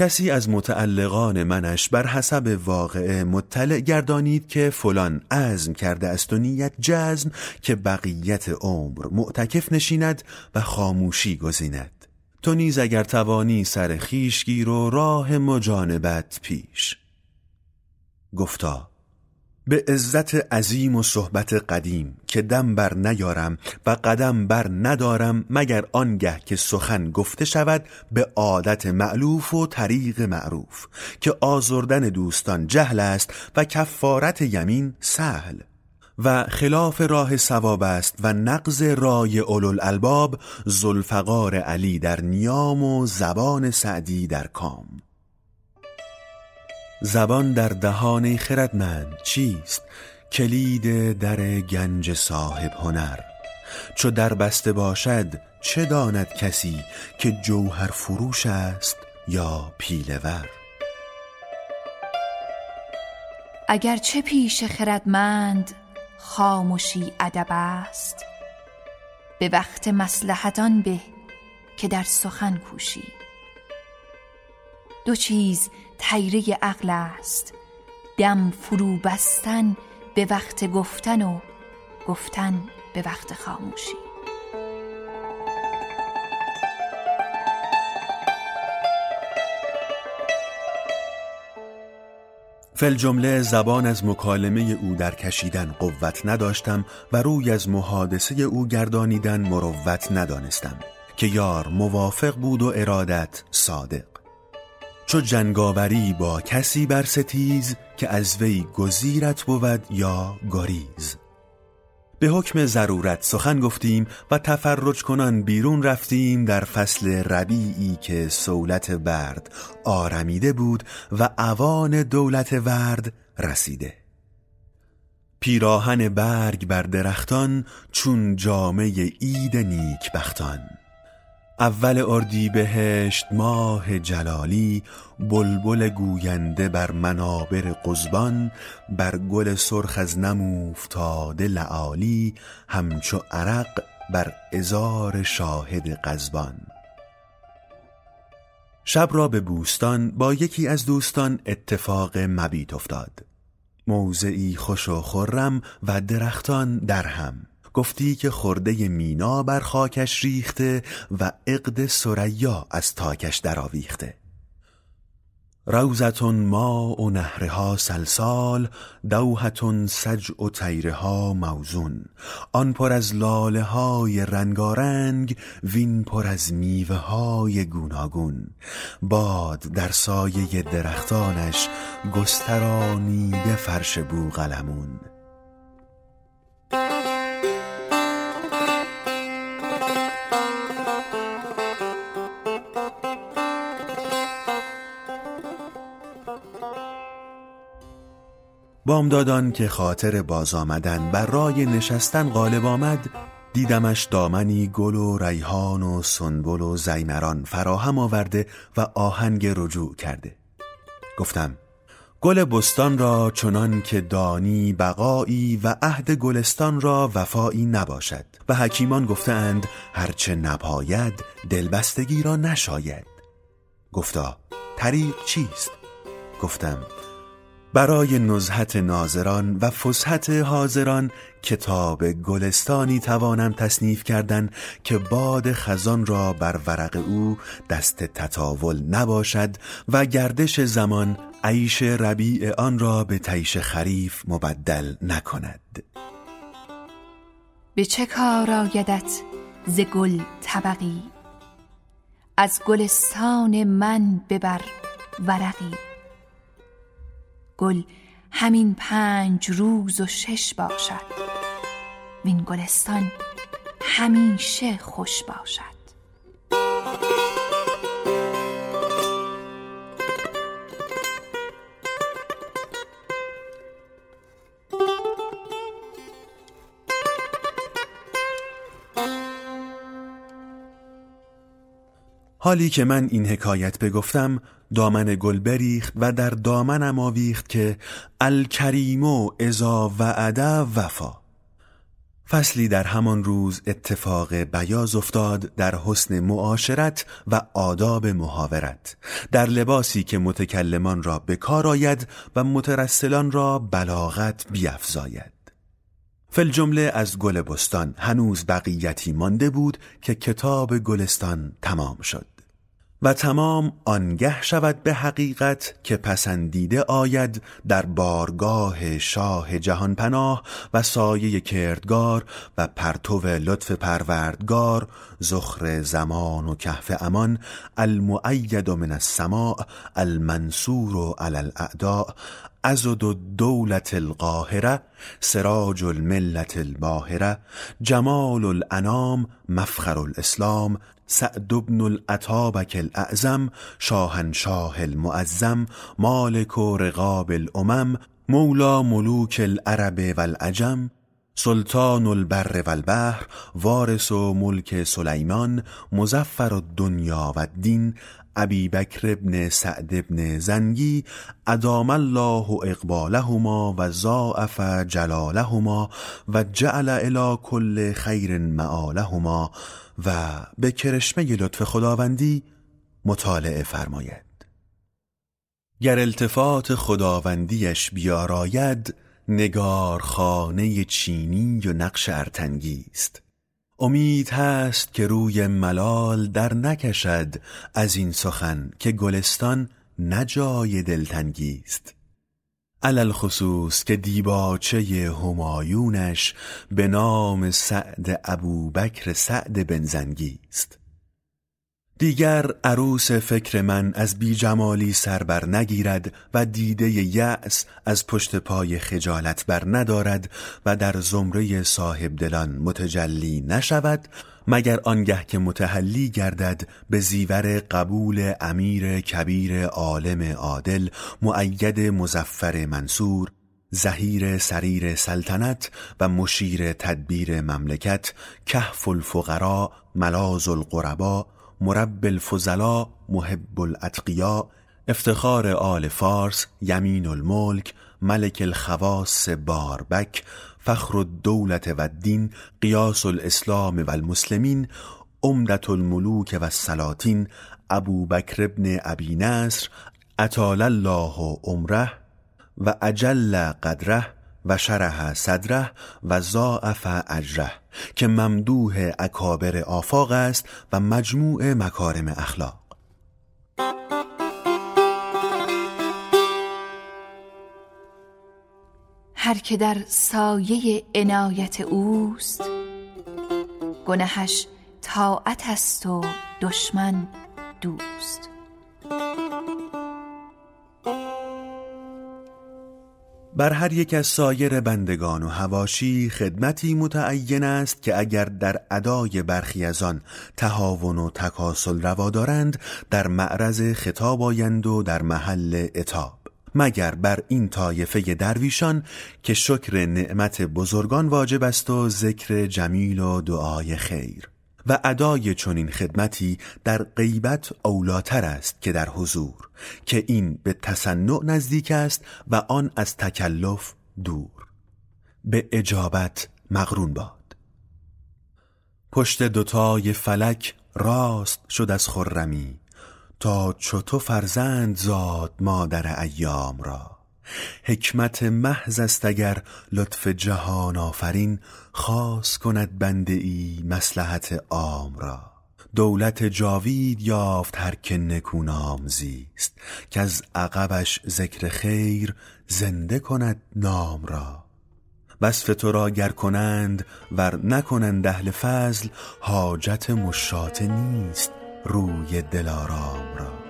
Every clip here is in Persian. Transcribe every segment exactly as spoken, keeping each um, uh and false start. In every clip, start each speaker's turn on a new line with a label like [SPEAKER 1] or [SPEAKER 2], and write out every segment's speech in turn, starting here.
[SPEAKER 1] کسی از متعلقان منش بر حسب واقعه مطلع گردانید که فلان عزم کرده است و نیت جزم که بقیت عمر معتکف نشیند و خاموشی گزیند. تو نیز اگر توانی سر خویش گیر و راه مجانبت پیش. گفتا به عزت عظیم و صحبت قدیم که دم بر نیارم و قدم بر ندارم مگر آنگه که سخن گفته شود به عادت مألوف و طریق معروف، که آزردن دوستان جهل است و کفارت یمین سهل، و خلاف راه صواب است و نقض رای اولوالالباب، ذوالفقار علی در نیام و زبان سعدی در کام. زبان در دهان خردمند چیست؟ کلید در گنج صاحب هنر. چو در بسته باشد چه داند کسی که جوهر فروش است یا پیله ور؟
[SPEAKER 2] اگر چه پیش خردمند خاموشی ادب است، به وقت مصلحت آن به که در سخن کوشی. دو چیز طیره عقل است، دم فرو بستن به وقت گفتن و گفتن به وقت خاموشی.
[SPEAKER 1] فل جمله زبان از مکالمه او در کشیدن قوت نداشتم و روی از محادثه او گردانیدن مروت ندانستم که یار موافق بود و ارادت صادق. چو جنگاوری با کسی بر ستیز که از وی گزیرت بود یا گریز. به حکم ضرورت سخن گفتیم و تفرج کنان بیرون رفتیم در فصل ربیعی که صولت برد آرمیده بود و اوان دولت ورد رسیده. پیراهن برگ بر درختان چون جامه عید نیکبختان. اول اردیبهشت ماه جلالی، بلبل گوینده بر منابر قضبان، بر گل سرخ از نم اوفتاده لعالی، همچو عرق بر عذار شاهد قضبان. شب را به بوستان با یکی از دوستان اتفاق مبیت افتاد. موضعی خوش و خرم و درختان در هم. گفتی که خرده مینا بر خاکش ریخته و عقد ثریا از تاکش درآویخته. روضتون ماء و نهرها سلسال، دوحتون سجع و طیرها موزون. آن پر از لاله های رنگارنگ، وین پر از میوه های گوناگون. باد در سایه درختانش گسترانیده فرش بوقلمون. بامدادان که خاطر باز آمدن بر رای نشستن غالب آمد، دیدمش دامنی گل و ریحان و سنبل و زیمران فراهم آورده و آهنگ رجوع کرده. گفتم گل بستان را چنان که دانی بقایی و عهد گلستان را وفایی نباشد و حکیمان گفتند هرچه نپاید دلبستگی را نشاید. گفتا طریق چیست؟ گفتم برای نزهت ناظران و فسحت حاضران کتاب گلستانی توانم تصنیف کردن که باد خزان را بر ورق او دست تطاول نباشد و گردش زمان عیش ربیع آن را به طیش خریف مبدل نکند.
[SPEAKER 2] به چه کار آیدت ز گل طبقی، از گلستان من ببر ورقی. گل همین پنج روز و شش باشد، وین گلستان همیشه خوش باشد.
[SPEAKER 1] حالی که من این حکایت بگفتم دامن گل بریخت و در دامنم آویخت که الکریم اذا وعد وفا. فصلی در همان روز اتفاق بیاض افتاد در حسن معاشرت و آداب محاورت، در لباسی که متکلمان را به کار آید و مترسلان را بلاغت بیفزاید. فی الجمله از گل بستان هنوز بقیتی مانده بود که کتاب گلستان تمام شد و تمام آنگه شود به حقیقت که پسندیده آید در بارگاه شاه جهان پناه و سایه کردگار و پرتو لطف پروردگار، زخر زمان و کهف امان، المؤید من السماء، المنصور علی الاعداء، عضد الدولة القاهرة، سراج الملت الباهرة، جمال الانام، مفخر الاسلام، سعد بن العتابک الاعظم، شاهنشاه المعظم، مالک و رقاب الامم، مولا ملوک العرب والعجم، سلطان البر والبحر، وارث و ملک سلیمان، مظفر الدنیا و الدین، ابی بکر ابن سعد ابن زنگی، ادام الله اقبالهما و ضاعف جلالهما و جعل الی کل خیر مآلهما و به کرشمه لطف خداوندی مطالعه فرماید. گر التفات خداوندیش بیاراید، نگار خانه چینی و نقش ارتنگی است. امید هست که روی ملال در نکشد از این سخن که گلستان نجای دلتنگی است. علل خصوص که دیباچه همایونش به نام سعد ابوبکر سعد بن زنگی است. دیگر عروس فکر من از بی جمالی سر بر نگیرد و دیده یأس از پشت پای خجالت بر ندارد و در زمره صاحب دلان متجلی نشود، مگر آنگه که متحلی گردد به زیور قبول امیر کبیر عالم عادل، مؤید مظفر منصور، ظهیر سریر سلطنت و مشیر تدبیر مملکت، کهف الفقراء، ملاذ الغرباء، مرب الفضلاء، محب الاتقیاء، افتخار آل فارس، یمین الملک، ملک الخواص باربک، فخر الدولت و الدین، قیاس الاسلام و المسلمین، عمدة الملوک و السلاطین، ابو بکر ابن ابی نصر، اطال الله عمره و اجل قدره و شرح صدره و ضاعف اجره، که ممدوح اکابر آفاق است و مجموع مکارم اخلاق.
[SPEAKER 2] هر که در سایه عنایت اوست، گنهش طاعت است و دشمن دوست.
[SPEAKER 1] بر هر یک از سایر بندگان و حواشی خدمتی متعین است که اگر در ادای برخی از آن تهاون و تکاسل روا دارند، در معرض خطاب آیند و در محل عتاب، مگر بر این طایفه درویشان که شکر نعمت بزرگان واجب است و ذکر جمیل و دعای خیر. و ادای چنین خدمتی در غیبت اولاتر است که در حضور، که این به تصنع نزدیک است و آن از تکلف دور. به اجابت مقرون باد. پشت دوتای فلک راست شد از خرمی، تا چو تو فرزند زاد مادر ایام را. حکمت محض است اگر لطف جهان آفرین، خاص کند بنده ای مصلحت عام را. دولت جاوید یافت هر که نکونام زیست، که از عقبش ذکر خیر زنده کند نام را. وصف تو را گر کنند ور نکنند اهل فضل، حاجت مشاطه نیست روی دلارام را.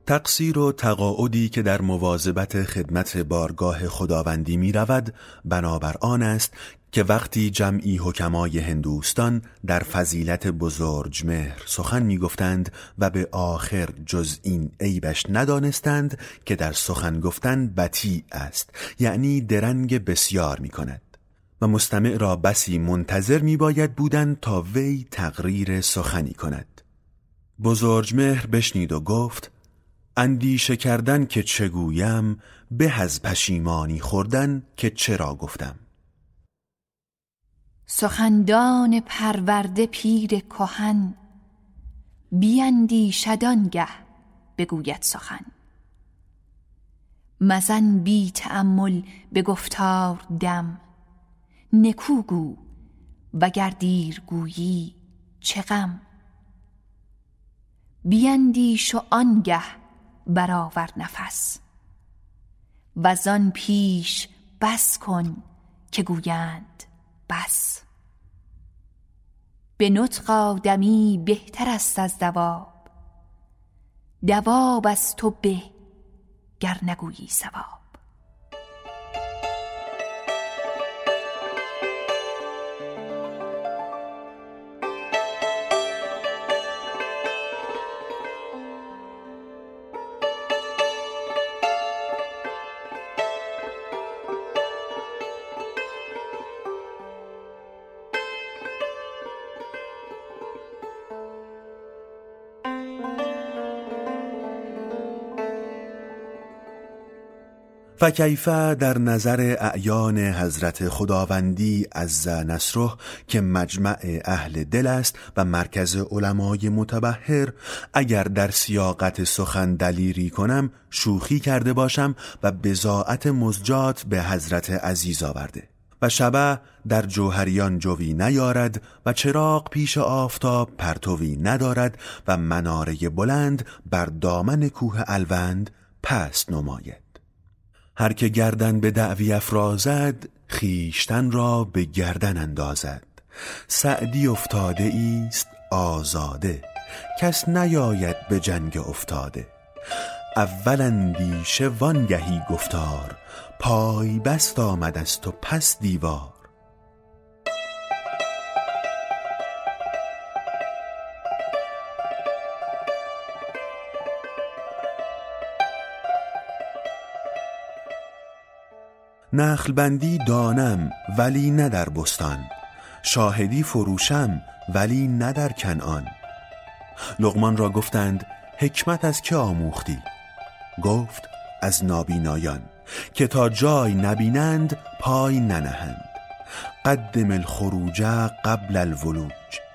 [SPEAKER 1] تقصیر و تقاعدی که در مواظبت خدمت بارگاه خداوندی می رود بنابر آن است که وقتی جمعی حکمای هندوستان در فضیلت بزرجمهر سخن می گفتند و به آخر جز این عیبش ندانستند که در سخن گفتن بطیء است، یعنی درنگ بسیار می کند و مستمع را بسی منتظر می باید بودند تا وی تقریر سخنی کند. بزرجمهر بشنید و گفت: اندیشه کردن که چگویم به از پشیمانی خوردن که چرا گفتم.
[SPEAKER 2] سخندان پرورده پیر کهن، بیندیشد آنگه بگوید سخن. مزن بی تأمل به گفتار دم، نکوگو وگر دیر گویی چه غم. بیندیش و آنگه برآور نفس، وزان پیش بس کن که گویند بس. به نطق آدمی بهتر است از دواب، دواب از تو به گر نگویی صواب.
[SPEAKER 1] و کیفه در نظر اعیان حضرت خداوندی عز نصره که مجمع اهل دل است و مرکز علمای متبحر، اگر در سیاقت سخن دلیری کنم شوخی کرده باشم و بضاعت مزجات به حضرت عزیز آورده و شبه در جوهریان جوی نیارد و چراغ پیش آفتاب پرتوی ندارد و مناره بلند بر دامن کوه الوند پست نماید. هر که گردن به دعوی افرازد، خیشتن را به گردن اندازد. سعدی افتاده ایست آزاده، کس نیاید به جنگ افتاده. اول اندیشه وانگهی گفتار، پای بست آمد است و پس دیوار. نخل بندی دانم ولی نه در بستان، شاهدی فروشم ولی نه در کنعان. لقمان را گفتند حکمت از که آموختی؟ گفت از نابینایان که تا جای نبینند پای ننهند. قدم الخروج قبل الولوج،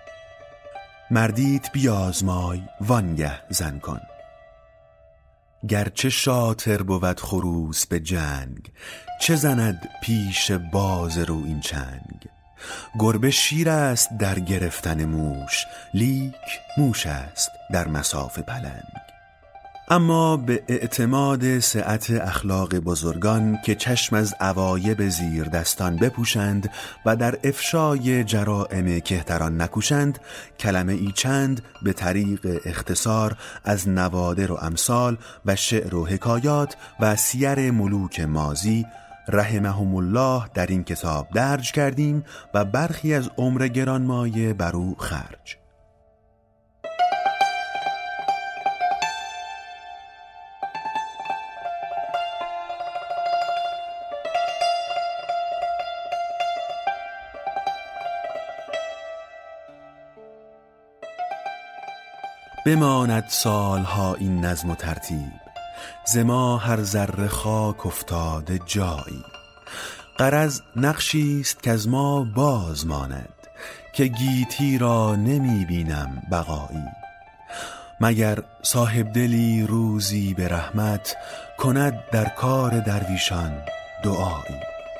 [SPEAKER 1] مردیت بیازمای وانگه زن کن. گرچه شاطر بود خروس به جنگ، چه زند پیش باز رو این چنگ. گربه شیر است در گرفتن موش، لیک موش است در مصاف پلنگ. اما به اعتماد سعت اخلاق بزرگان که چشم از عوایب زیر دستان بپوشند و در افشای جرائم کهتران نکوشند، کلمه ای چند به طریق اختصار از نوادر و امثال و شعر و حکایات و سیر ملوک ماضی رحمهم الله در این کتاب درج کردیم و برخی از عمر گرانمایه بر او خرج. بماند سالها این نظم و ترتیب، ز ما هر ذره خاک افتاده جایی. غرض نقشیست که از ما باز ماند، که گیتی را نمی بینم بقایی. مگر صاحب دلی روزی به رحمت، کند در کار درویشان دعایی.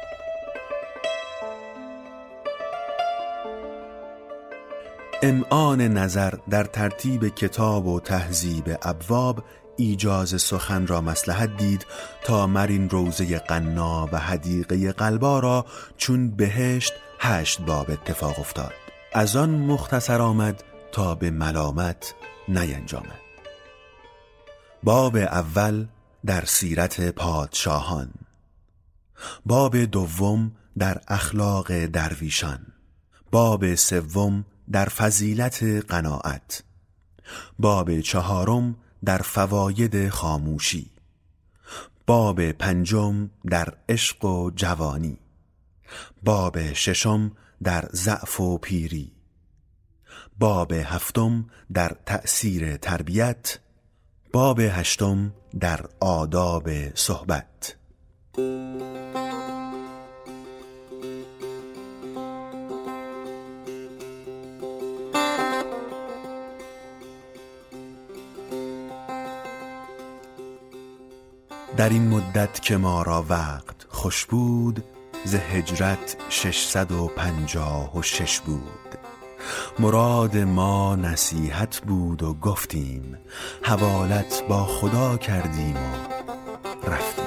[SPEAKER 1] امعان نظر در ترتیب کتاب و تهذیب ابواب ایجاز سخن را مصلحت دید تا مرین روضه قنا و حدیقه قلبا را چون بهشت هشت باب اتفاق افتاد. از آن مختصر آمد تا به ملامت نینجامد. باب اول در سیرت پادشاهان، باب دوم در اخلاق درویشان، باب سوم در فضیلت قناعت، باب چهارم در فواید خاموشی، باب پنجم در عشق و جوانی، باب ششم در ضعف و پیری، باب هفتم در تأثیر تربیت، باب هشتم در آداب صحبت. در این مدت که ما را وقت خوش بود، ز هجرت ششصد و پنجاه و شش بود. مراد ما نصیحت بود و گفتیم، حوالت با خدا کردیم و رفتیم.